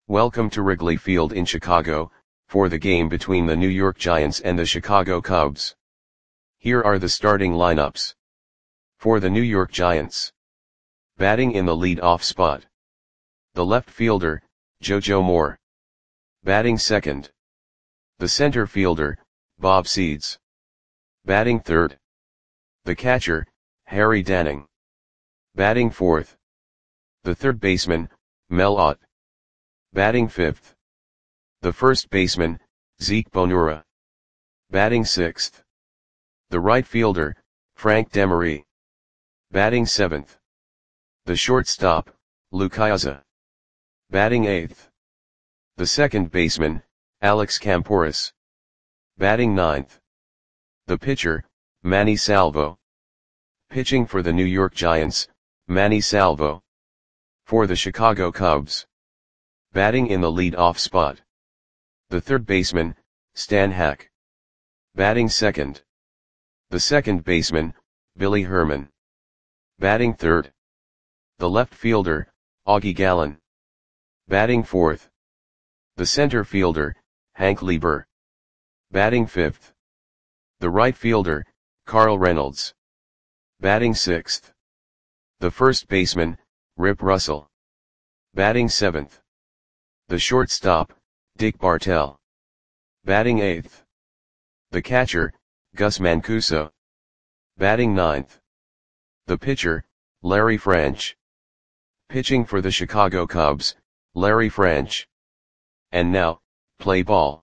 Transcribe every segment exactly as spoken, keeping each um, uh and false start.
Welcome to Wrigley Field in Chicago, for the game between the New York Giants and the Chicago Cubs. Here are the starting lineups. For the New York Giants. Batting in the lead-off spot. The left fielder, JoJo Moore. Batting second. The center fielder, Bob Seeds. Batting third. The catcher, Harry Danning. Batting fourth. The third baseman, Mel Ott. Batting fifth. The first baseman, Zeke Bonura. Batting sixth. The right fielder, Frank Demery. Batting seventh. The shortstop, Lou Kiaza. Batting eighth. The second baseman, Alex Camporis. Batting ninth. The pitcher, Manny Salvo. Pitching for the New York Giants, Manny Salvo. For the Chicago Cubs. Batting in the lead-off spot. The third baseman, Stan Hack. Batting second. The second baseman, Billy Herman. Batting third. The left fielder, Augie Gallen. Batting fourth. The center fielder, Hank Lieber. Batting fifth. The right fielder, Carl Reynolds. Batting sixth. The first baseman, Rip Russell. Batting seventh. The shortstop, Dick Bartell. Batting eighth. The catcher, Gus Mancuso. Batting ninth. The pitcher, Larry French. Pitching for the Chicago Cubs, Larry French. And now, play ball.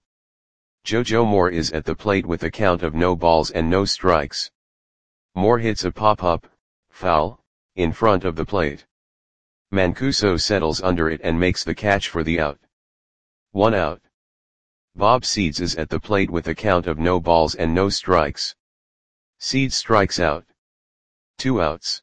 JoJo Moore is at the plate with a count of no balls and no strikes. Moore hits a pop-up, foul, in front of the plate. Mancuso settles under it and makes the catch for the out. One out. Bob Seeds is at the plate with a count of no balls and no strikes. Seeds strikes out. Two outs.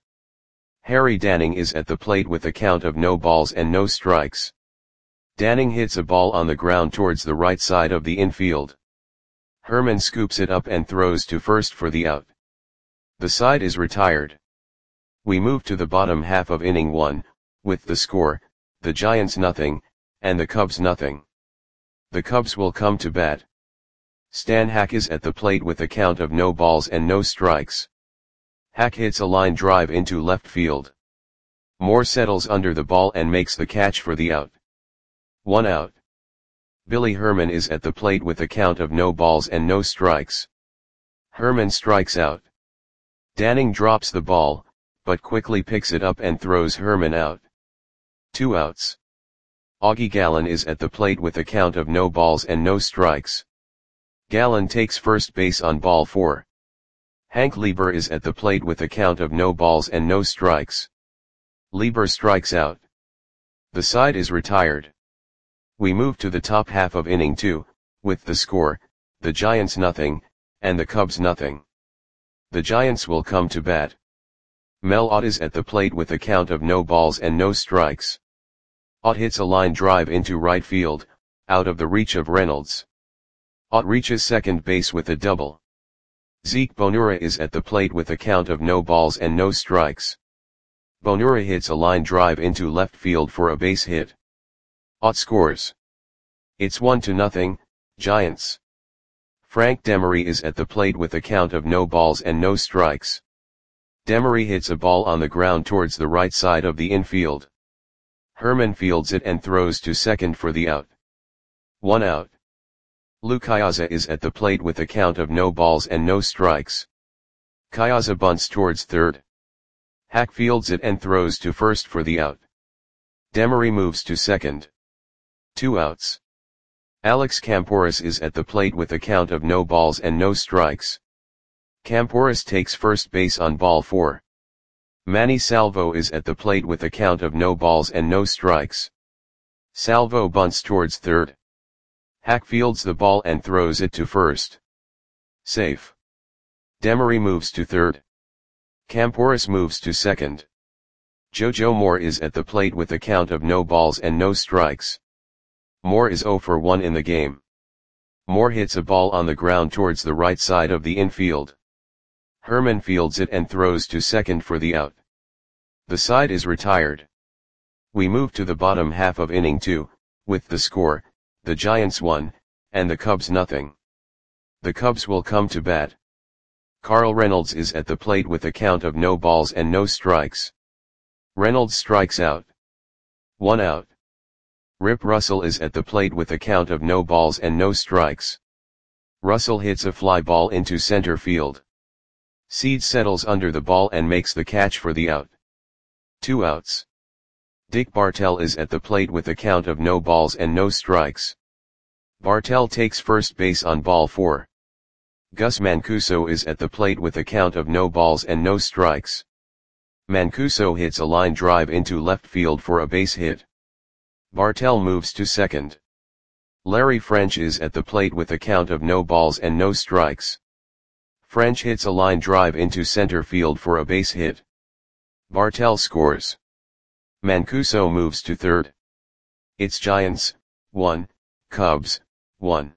Harry Danning is at the plate with a count of no balls and no strikes. Danning hits a ball on the ground towards the right side of the infield. Herman scoops it up and throws to first for the out. The side is retired. We move to the bottom half of inning one, with the score, the Giants nothing, and the Cubs nothing. The Cubs will come to bat. Stan Hack is at the plate with a count of no balls and no strikes. Hack hits a line drive into left field. Moore settles under the ball and makes the catch for the out. One out. Billy Herman is at the plate with a count of no balls and no strikes. Herman strikes out. Danning drops the ball, but quickly picks it up and throws Herman out. Two outs. Augie Gallen is at the plate with a count of no balls and no strikes. Gallen takes first base on ball four. Hank Lieber is at the plate with a count of no balls and no strikes. Lieber strikes out. The side is retired. We move to the top half of inning two, with the score, the Giants nothing, and the Cubs nothing. The Giants will come to bat. Mel Ott is at the plate with a count of no balls and no strikes. Ott hits a line drive into right field, out of the reach of Reynolds. Ott reaches second base with a double. Zeke Bonura is at the plate with a count of no balls and no strikes. Bonura hits a line drive into left field for a base hit. Ott scores. It's one to nothing, Giants. Frank Demery is at the plate with a count of no balls and no strikes. Demery hits a ball on the ground towards the right side of the infield. Herman fields it and throws to second for the out. One out. Lou Kiaza is at the plate with a count of no balls and no strikes. Kiaza bunts towards third. Hack fields it and throws to first for the out. Demery moves to second. Two outs. Alex Camporis is at the plate with a count of no balls and no strikes. Camporis takes first base on ball four. Manny Salvo is at the plate with a count of no balls and no strikes. Salvo bunts towards third. Hack fields the ball and throws it to first. Safe. Demery moves to third. Camporis moves to second. JoJo Moore is at the plate with a count of no balls and no strikes. Moore is zero for one in the game. Moore hits a ball on the ground towards the right side of the infield. Herman fields it and throws to second for the out. The side is retired. We move to the bottom half of inning two, With the score, the Giants one, and the Cubs nothing. The Cubs will come to bat. Carl Reynolds is at the plate with a count of no balls and no strikes. Reynolds strikes out. One out. Rip Russell is at the plate with a count of no balls and no strikes. Russell hits a fly ball into center field. Seeds settles under the ball and makes the catch for the out. Two outs. Dick Bartell is at the plate with a count of no balls and no strikes. Bartell takes first base on ball four. Gus Mancuso is at the plate with a count of no balls and no strikes. Mancuso hits a line drive into left field for a base hit. Bartell moves to second. Larry French is at the plate with a count of no balls and no strikes. French hits a line drive into center field for a base hit. Bartell scores. Mancuso moves to third. It's Giants, one, Cubs, one.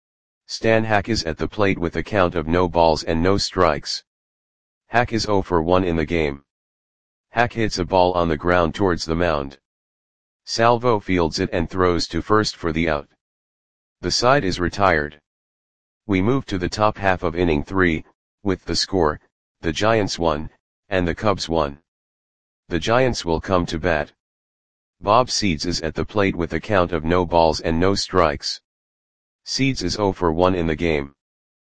Stan Hack is at the plate with a count of no balls and no strikes. Hack is oh for one in the game. Hack hits a ball on the ground towards the mound. Salvo fields it and throws to first for the out. The side is retired. We move to the top half of inning three, with the score, the Giants one, and the Cubs one. The Giants will come to bat. Bob Seeds is at the plate with a count of no balls and no strikes. Seeds is oh for one in the game.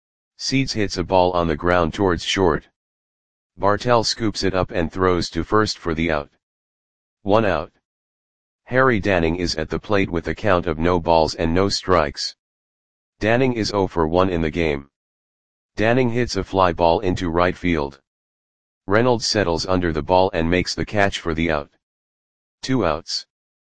Seeds hits a ball on the ground towards short. Bartell scoops it up and throws to first for the out. One out. Harry Danning is at the plate with a count of no balls and no strikes. Danning is oh for one in the game. Danning hits a fly ball into right field. Reynolds settles under the ball and makes the catch for the out. Two outs.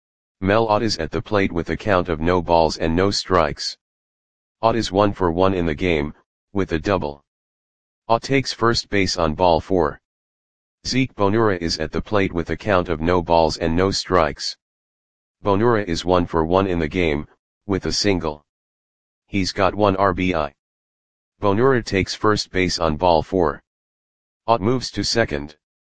Mel Ott is at the plate with a count of no balls and no strikes. Ott is one for one in the game, with a double. Ott takes first base on ball four. Zeke Bonura is at the plate with a count of no balls and no strikes. Bonura is one for one in the game, with a single. He's got one R B I. Bonura takes first base on ball four. Ott moves to second.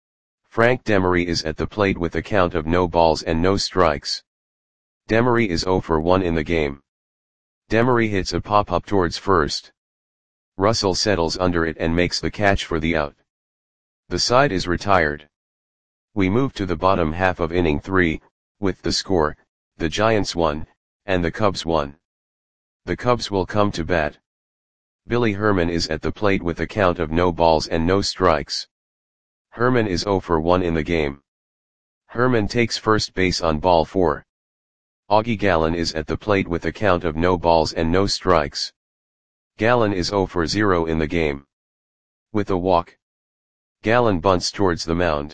Frank Demery is at the plate with a count of no balls and no strikes. Demery is oh for one in the game. Demery hits a pop-up towards first. Russell settles under it and makes the catch for the out. The side is retired. We move to the bottom half of inning three, with the score, the Giants one, and the Cubs one. The Cubs will come to bat. Billy Herman is at the plate with a count of no balls and no strikes. Herman is oh for one in the game. Herman takes first base on ball four. Augie Gallen is at the plate with a count of no balls and no strikes. Gallen is oh for zero in the game. With a walk. Gallen bunts towards the mound.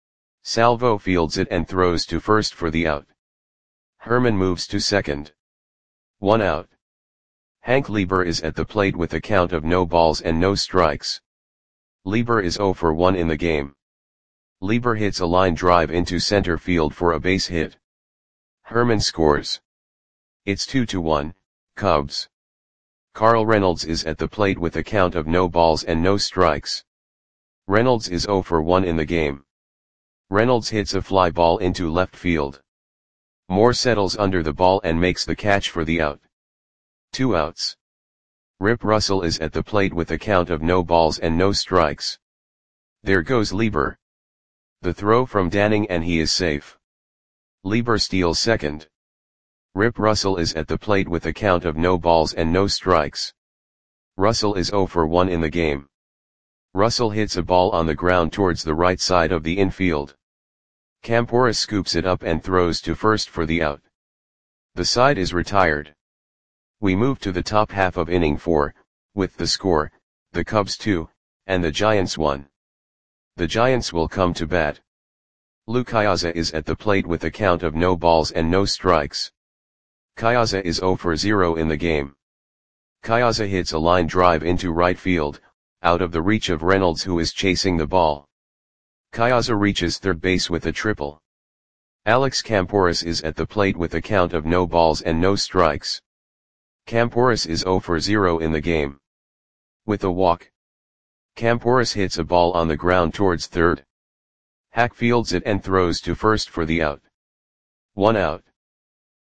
Salvo fields it and throws to first for the out. Herman moves to second. One out. Hank Lieber is at the plate with a count of no balls and no strikes. Lieber is oh for one in the game. Lieber hits a line drive into center field for a base hit. Herman scores. It's two to one, Cubs. Carl Reynolds is at the plate with a count of no balls and no strikes. Reynolds is oh for one in the game. Reynolds hits a fly ball into left field. Moore settles under the ball and makes the catch for the out. Two outs. Rip Russell is at the plate with a count of no balls and no strikes. There goes Lieber. The throw from Danning and he is safe. Lieber steals second. Rip Russell is at the plate with a count of no balls and no strikes. Russell is oh for one in the game. Russell hits a ball on the ground towards the right side of the infield. Campora scoops it up and throws to first for the out. The side is retired. We move to the top half of inning four, with the score, the Cubs two, and the Giants one. The Giants will come to bat. Lou Kayaza is at the plate with a count of no balls and no strikes. Kayaza is oh for zero in the game. Kayaza hits a line drive into right field, out of the reach of Reynolds who is chasing the ball. Kayaza reaches third base with a triple. Alex Camporis is at the plate with a count of no balls and no strikes. Camporis is oh for zero in the game. With a walk. Camporis hits a ball on the ground towards third. Hack fields it and throws to first for the out. One out.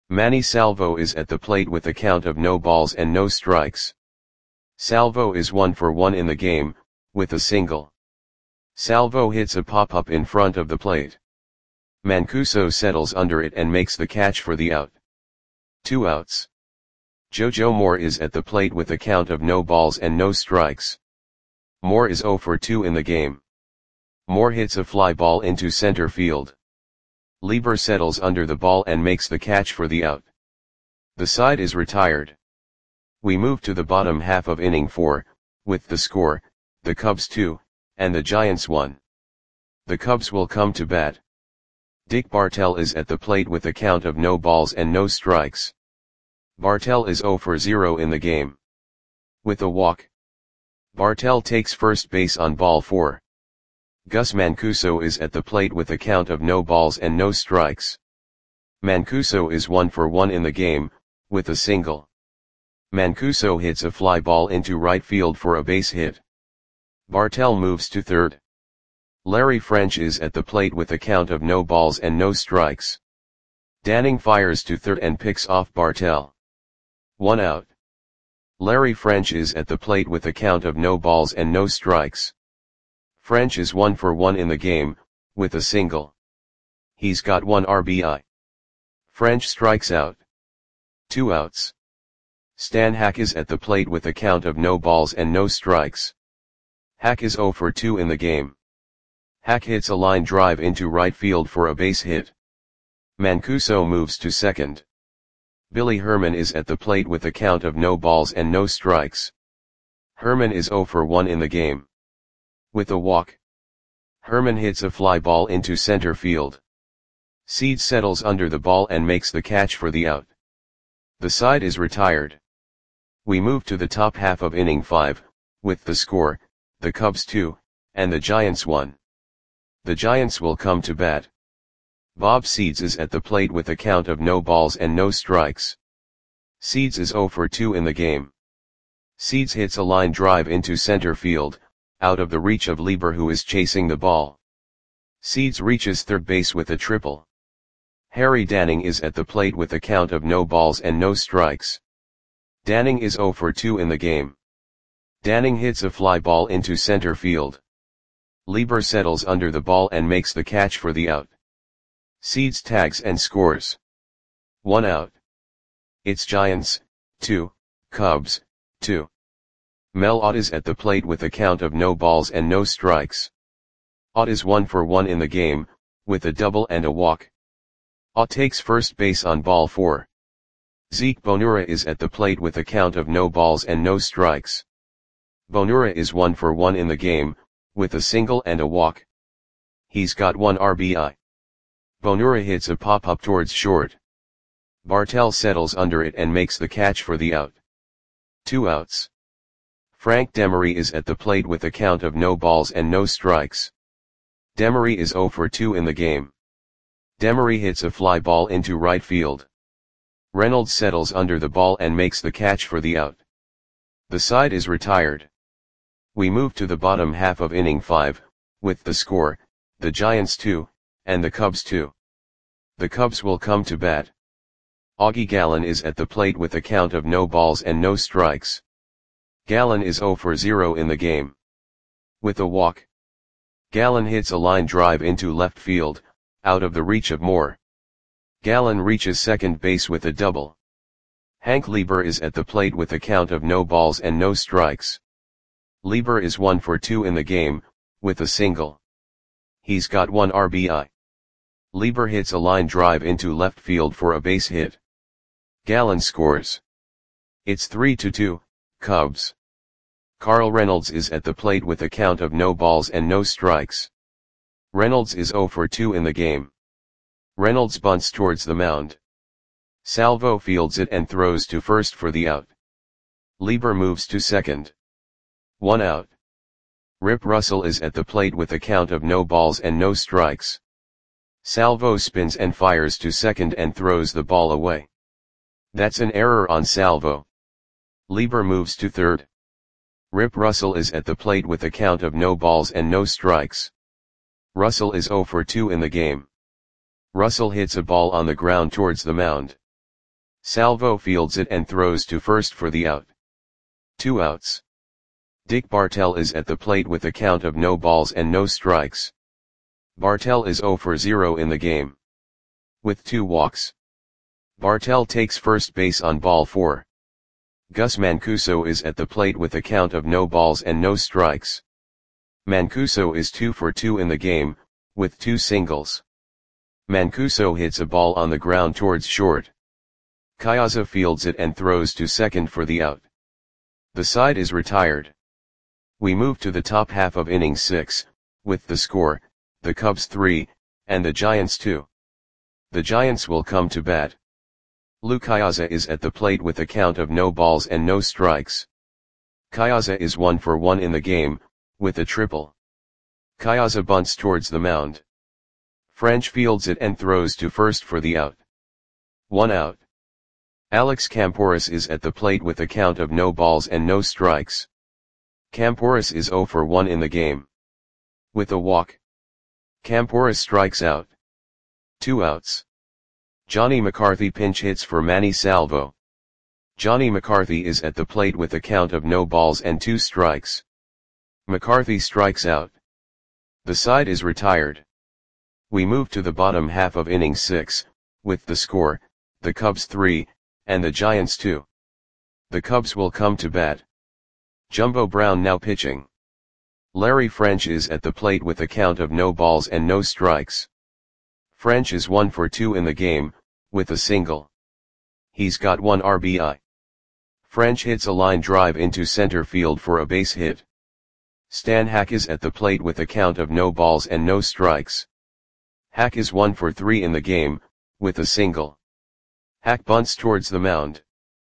Manny Salvo is at the plate with a count of no balls and no strikes. Salvo is one for one in the game, with a single. Salvo hits a pop-up in front of the plate. Mancuso settles under it and makes the catch for the out. Two outs. Jojo Moore is at the plate with a count of no balls and no strikes. Moore is zero for two in the game. Moore hits a fly ball into center field. Lieber settles under the ball and makes the catch for the out. The side is retired. We move to the bottom half of inning four, with the score, the Cubs two, and the Giants one. The Cubs will come to bat. Dick Bartell is at the plate with a count of no balls and no strikes. Bartell is zero for zero in the game. With a walk. Bartell takes first base on ball four. Gus Mancuso is at the plate with a count of no balls and no strikes. Mancuso is one for one in the game, with a single. Mancuso hits a fly ball into right field for a base hit. Bartell moves to third. Larry French is at the plate with a count of no balls and no strikes. Danning fires to third and picks off Bartell. One out. Larry French is at the plate with a count of no balls and no strikes. French is one for one in the game, with a single. He's got one R B I. French strikes out. Two outs. Stan Hack is at the plate with a count of no balls and no strikes. Hack is zero for two in the game. Hack hits a line drive into right field for a base hit. Mancuso moves to second. Billy Herman is at the plate with a count of no balls and no strikes. Herman is zero for one in the game. With a walk. Herman hits a fly ball into center field. Seeds settles under the ball and makes the catch for the out. The side is retired. We move to the top half of inning five, with the score, the Cubs two, and the Giants one. The Giants will come to bat. Bob Seeds is at the plate with a count of no balls and no strikes. Seeds is zero for two in the game. Seeds hits a line drive into center field, out of the reach of Lieber, who is chasing the ball. Seeds reaches third base with a triple. Harry Danning is at the plate with a count of no balls and no strikes. Danning is zero for two in the game. Danning hits a fly ball into center field. Lieber settles under the ball and makes the catch for the out. Seeds tags and scores. One out. It's Giants, two, Cubs, two. Mel Ott is at the plate with a count of no balls and no strikes. Ott is one for one in the game, with a double and a walk. Ott takes first base on ball four. Zeke Bonura is at the plate with a count of no balls and no strikes. Bonura is one for one in the game, with a single and a walk. He's got one R B I. Bonura hits a pop-up towards short. Bartell settles under it and makes the catch for the out. Two outs. Frank Demery is at the plate with a count of no balls and no strikes. Demery is zero for two in the game. Demery hits a fly ball into right field. Reynolds settles under the ball and makes the catch for the out. The side is retired. We move to the bottom half of inning five, with the score, the Giants two, and the Cubs two. The Cubs will come to bat. Augie Gallen is at the plate with a count of no balls and no strikes. Gallen is zero for zero in the game. With a walk. Gallen hits a line drive into left field, out of the reach of Moore. Gallen reaches second base with a double. Hank Lieber is at the plate with a count of no balls and no strikes. Lieber is one for two in the game, with a single. He's got one R B I. Lieber hits a line drive into left field for a base hit. Gallen scores. It's three to two, Cubs. Carl Reynolds is at the plate with a count of no balls and no strikes. Reynolds is zero for two in the game. Reynolds bunts towards the mound. Salvo fields it and throws to first for the out. Lieber moves to second. One out. Rip Russell is at the plate with a count of no balls and no strikes. Salvo spins and fires to second and throws the ball away. That's an error on Salvo. Lieber moves to third. Rip Russell is at the plate with a count of no balls and no strikes. Russell is zero for two in the game. Russell hits a ball on the ground towards the mound. Salvo fields it and throws to first for the out. Two outs. Dick Bartell is at the plate with a count of no balls and no strikes. Bartell is zero for zero in the game. With two walks. Bartell takes first base on ball four. Gus Mancuso is at the plate with a count of no balls and no strikes. Mancuso is two for two in the game, with two singles. Mancuso hits a ball on the ground towards short. Kayaza fields it and throws to second for the out. The side is retired. We move to the top half of inning six, with the score, the Cubs three, and the Giants two. The Giants will come to bat. Lou Kayaza is at the plate with a count of no balls and no strikes. Kayaza is one for one in the game, with a triple. Kayaza bunts towards the mound. French fields it and throws to first for the out. One out. Alex Camporis is at the plate with a count of no balls and no strikes. Camporis is zero for one in the game. With a walk. Camporis strikes out. Two outs. Johnny McCarthy pinch hits for Manny Salvo. Johnny McCarthy is at the plate with a count of no balls and two strikes. McCarthy strikes out. The side is retired. We move to the bottom half of inning six, with the score, the Cubs three, and the Giants two. The Cubs will come to bat. Jumbo Brown now pitching. Larry French is at the plate with a count of no balls and no strikes. French is one for two in the game, with a single. He's got one R B I. French hits a line drive into center field for a base hit. Stan Hack is at the plate with a count of no balls and no strikes. Hack is one for three in the game, with a single. Hack bunts towards the mound.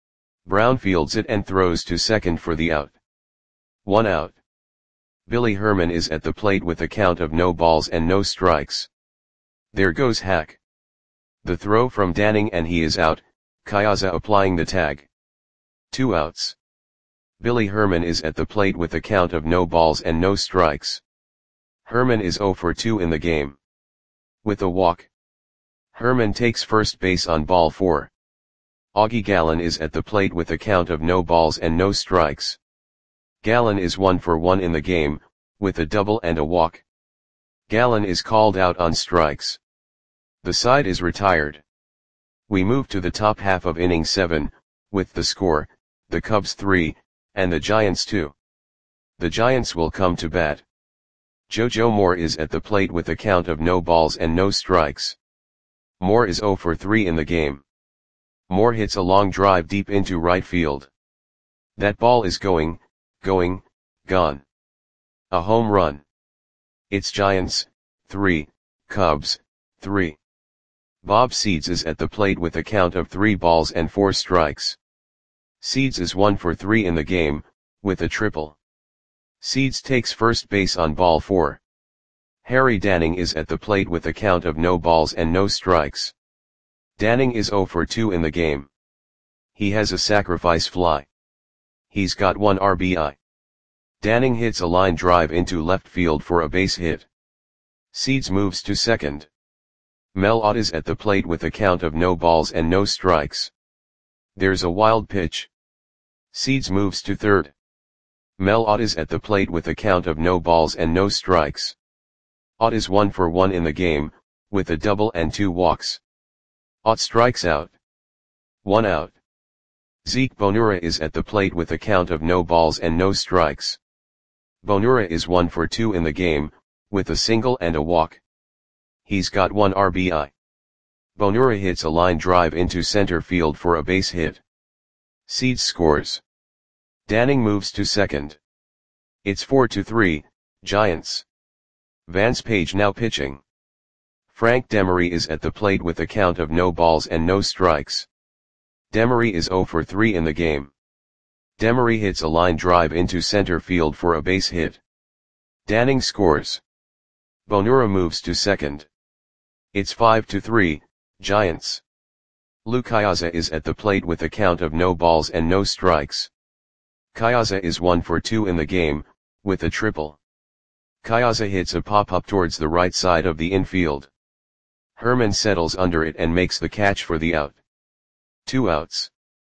Brown fields it and throws to second for the out. One out. Billy Herman is at the plate with a count of no balls and no strikes. There goes Hack. The throw from Danning and he is out, Kayaza applying the tag. Two outs. Billy Herman is at the plate with a count of no balls and no strikes. Herman is zero for two in the game. With a walk. Herman takes first base on ball four. Augie Gallen is at the plate with a count of no balls and no strikes. Gallen is one for one in the game, with a double and a walk. Gallen is called out on strikes. The side is retired. We move to the top half of inning seven, with the score, the Cubs three, and the Giants two. The Giants will come to bat. JoJo Moore is at the plate with a count of no balls and no strikes. Moore is zero for three in the game. Moore hits a long drive deep into right field. That ball is going, going, gone. A home run. It's Giants, three, Cubs, three. Bob Seeds is at the plate with a count of three balls and four strikes. Seeds is one for three in the game, with a triple. Seeds takes first base on ball four. Harry Danning is at the plate with a count of no balls and no strikes. Danning is zero for two in the game. He has a sacrifice fly. He's got one R B I. Danning hits a line drive into left field for a base hit. Seeds moves to second. Mel Ott is at the plate with a count of no balls and no strikes. There's a wild pitch. Seeds moves to third. Mel Ott is at the plate with a count of no balls and no strikes. Ott is one for one in the game, with a double and two walks. Ott strikes out. One out. Zeke Bonura is at the plate with a count of no balls and no strikes. Bonura is one for two in the game, with a single and a walk. He's got one R B I. Bonura hits a line drive into center field for a base hit. Seeds scores. Danning moves to second. It's four to three, Giants. Vance Page now pitching. Frank Demery is at the plate with a count of no balls and no strikes. Demery is zero for three in the game. Demery hits a line drive into center field for a base hit. Danning scores. Bonura moves to second. It's five to three, Giants. Lou Kayaza is at the plate with a count of no balls and no strikes. Kayaza is one for two in the game, with a triple. Kayaza hits a pop-up towards the right side of the infield. Herman settles under it and makes the catch for the out. Two outs.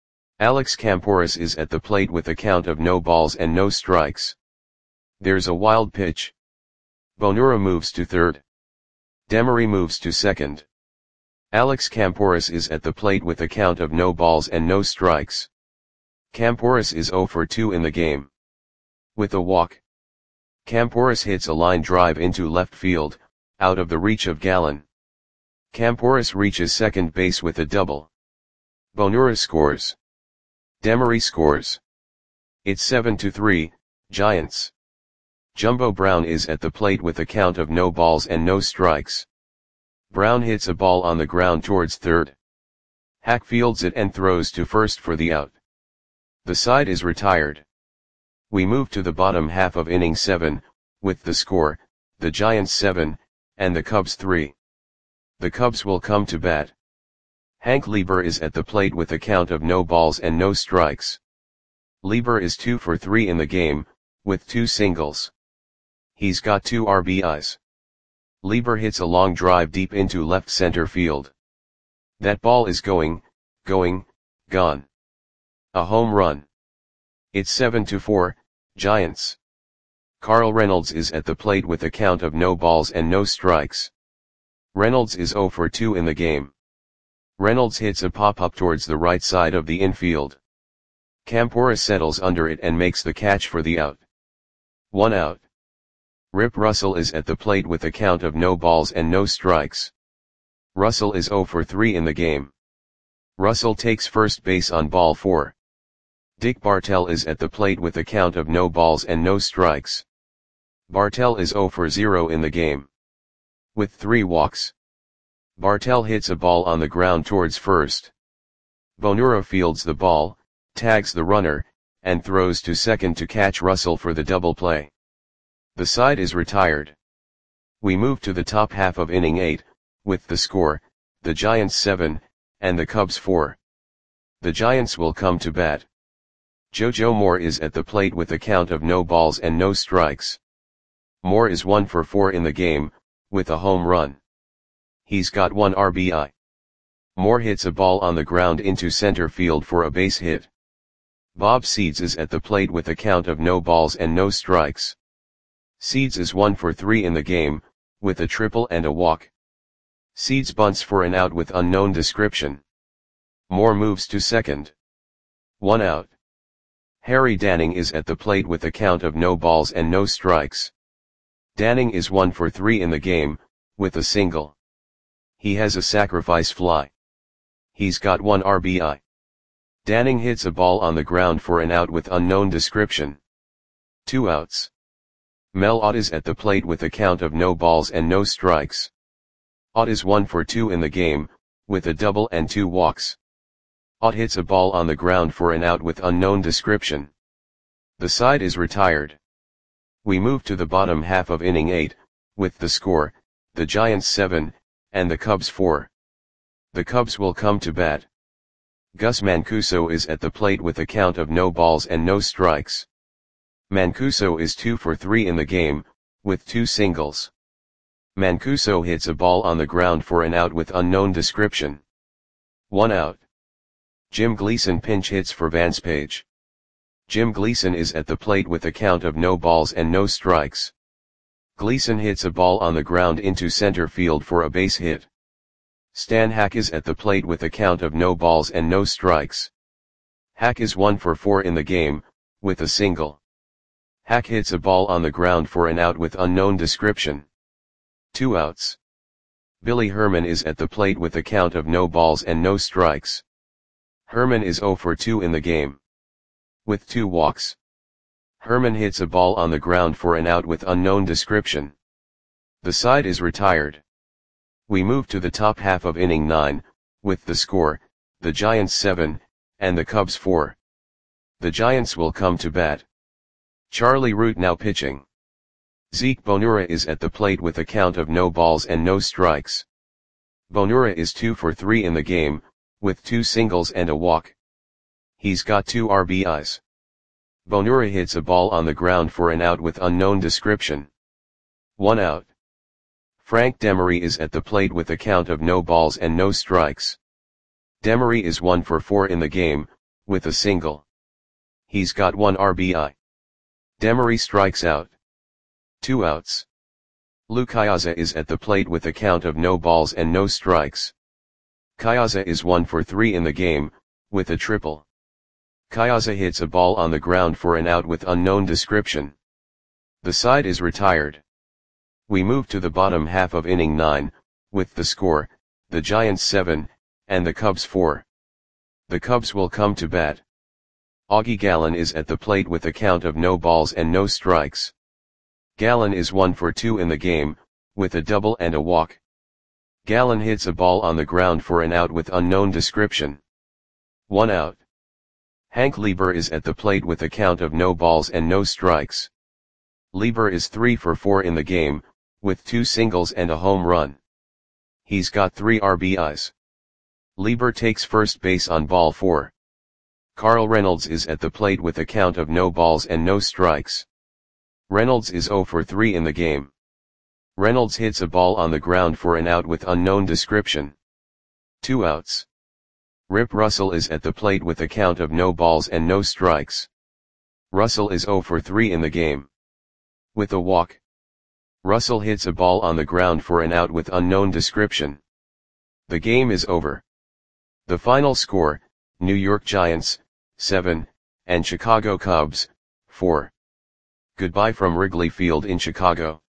Alex Campouris is at the plate with a count of no balls and no strikes. There's a wild pitch. Bonura moves to third. Demery moves to second. Alex Campouris is at the plate with a count of no balls and no strikes. Campouris is oh for two in the game. With a walk. Campouris hits a line drive into left field, out of the reach of Gallen. Campouris reaches second base with a double. Bonura scores. Demery scores. It's seven to three, Giants. Jumbo Brown is at the plate with a count of no balls and no strikes. Brown hits a ball on the ground towards third. Hack fields it and throws to first for the out. The side is retired. We move to the bottom half of inning seven, with the score, the Giants seven, and the Cubs three. The Cubs will come to bat. Hank Lieber is at the plate with a count of no balls and no strikes. Lieber is two for three in the game, with two singles. He's got two R B Is. Lieber hits a long drive deep into left center field. That ball is going, going, gone. A home run. It's seven to four, Giants. Carl Reynolds is at the plate with a count of no balls and no strikes. Reynolds is oh for two in the game. Reynolds hits a pop-up towards the right side of the infield. Campouris settles under it and makes the catch for the out. One out. Rip Russell is at the plate with a count of no balls and no strikes. Russell is oh for three in the game. Russell takes first base on ball four. Dick Bartell is at the plate with a count of no balls and no strikes. Bartell is oh for zero in the game. With three walks. Bartell hits a ball on the ground towards first. Bonura fields the ball, tags the runner, and throws to second to catch Russell for the double play. The side is retired. We move to the top half of inning eight, with the score, the Giants seven, and the Cubs four. The Giants will come to bat. JoJo Moore is at the plate with a count of no balls and no strikes. Moore is one for four in the game, with a home run. He's got one R B I. Moore hits a ball on the ground into center field for a base hit. Bob Seeds is at the plate with a count of no balls and no strikes. Seeds is one for three in the game, with a triple and a walk. Seeds bunts for an out with unknown description. Moore moves to second. One out. Harry Danning is at the plate with a count of no balls and no strikes. Danning is one for three in the game, with a single. He has a sacrifice fly. He's got one R B I. Danning hits a ball on the ground for an out with unknown description. Two outs. Mel Ott is at the plate with a count of no balls and no strikes. Ott is one for two in the game, with a double and two walks. Ott hits a ball on the ground for an out with unknown description. The side is retired. We move to the bottom half of inning eight, with the score, the Giants seven, and the Cubs four. The Cubs will come to bat. Gus Mancuso is at the plate with a count of no balls and no strikes. Mancuso is two for three in the game, with two singles. Mancuso hits a ball on the ground for an out with unknown description. One out. Jim Gleason pinch hits for Vance Page. Jim Gleason is at the plate with a count of no balls and no strikes. Gleason hits a ball on the ground into center field for a base hit. Stan Hack is at the plate with a count of no balls and no strikes. Hack is one for four in the game, with a single. Hack hits a ball on the ground for an out with unknown description. Two outs. Billy Herman is at the plate with a count of no balls and no strikes. Herman is oh for two in the game. With two walks. Herman hits a ball on the ground for an out with unknown description. The side is retired. We move to the top half of inning nine, with the score, the Giants seven, and the Cubs four. The Giants will come to bat. Charlie Root now pitching. Zeke Bonura is at the plate with a count of no balls and no strikes. Bonura is two for three in the game, with two singles and a walk. He's got two R B Is. Bonura hits a ball on the ground for an out with unknown description. One out. Frank Demery is at the plate with a count of no balls and no strikes. Demery is one for four in the game, with a single. He's got one R B I. Demery strikes out. Two outs. Lou Kyaza is at the plate with a count of no balls and no strikes. Kyaza is one for three in the game, with a triple. Kyaza hits a ball on the ground for an out with unknown description. The side is retired. We move to the bottom half of inning nine, with the score, the Giants seven, and the Cubs four. The Cubs will come to bat. Augie Gallen is at the plate with a count of no balls and no strikes. Gallen is one for two in the game, with a double and a walk. Gallen hits a ball on the ground for an out with unknown description. One out. Hank Lieber is at the plate with a count of no balls and no strikes. Lieber is three for four in the game, with two singles and a home run. He's got three R B Is. Lieber takes first base on ball four. Carl Reynolds is at the plate with a count of no balls and no strikes. Reynolds is zero for three in the game. Reynolds hits a ball on the ground for an out with unknown description. Two outs. Rip Russell is at the plate with a count of no balls and no strikes. Russell is zero for three in the game. With a walk. Russell hits a ball on the ground for an out with unknown description. The game is over. The final score, New York Giants, seven, and Chicago Cubs, four. Goodbye from Wrigley Field in Chicago.